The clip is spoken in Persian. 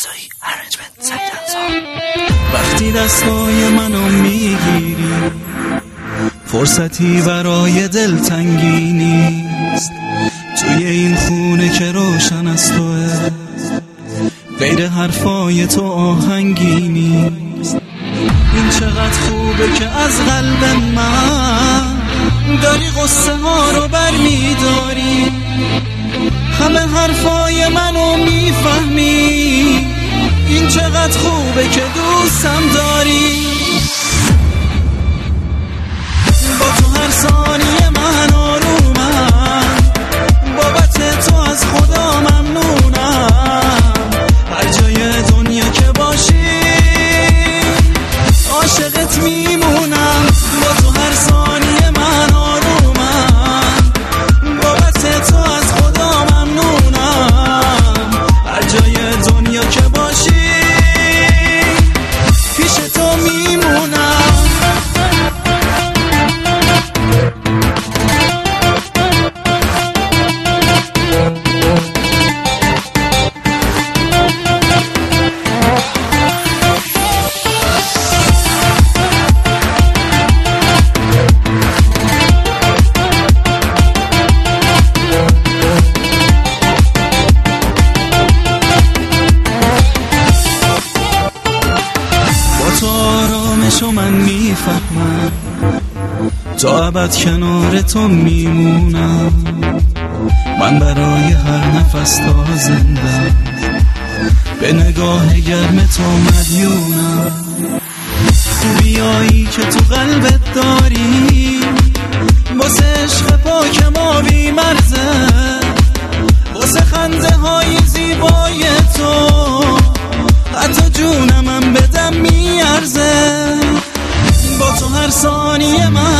رضایی ارنجمنت سکتنزا. وقتی دستای منو میگیری فرصتی برای دلتنگی نیست، توی این خونه که روشن از توه غیر حرفای تو آهنگی نیست. این چقدر خوبه که از قلب من داری قصه ها رو برمیداری، همه حرفای منو میفهمی، این چقدر خوبه که دوستم داری. با تو هر ثانیه من آرومم، بابت تو از خدا ممنونم، هر جای دنیا که باشی عاشقت میمونم. با تو هر ثانیه من آرومم، بابت تو از خدا ممنونم، هر جای دنیا که باشی پیش تو میمونم. آرامشو من میفهمم، تا ابد کنار تو میمونم، من برای هر نفس تا زنده به نگاه گرم تو مدیونم. خوبیایی که تو قلبت داری واسه عشق پاک ما بی مرزه، واسه خنده های زیبای تو حتی جونمم بدم میارزه. با تو هر ثانیه من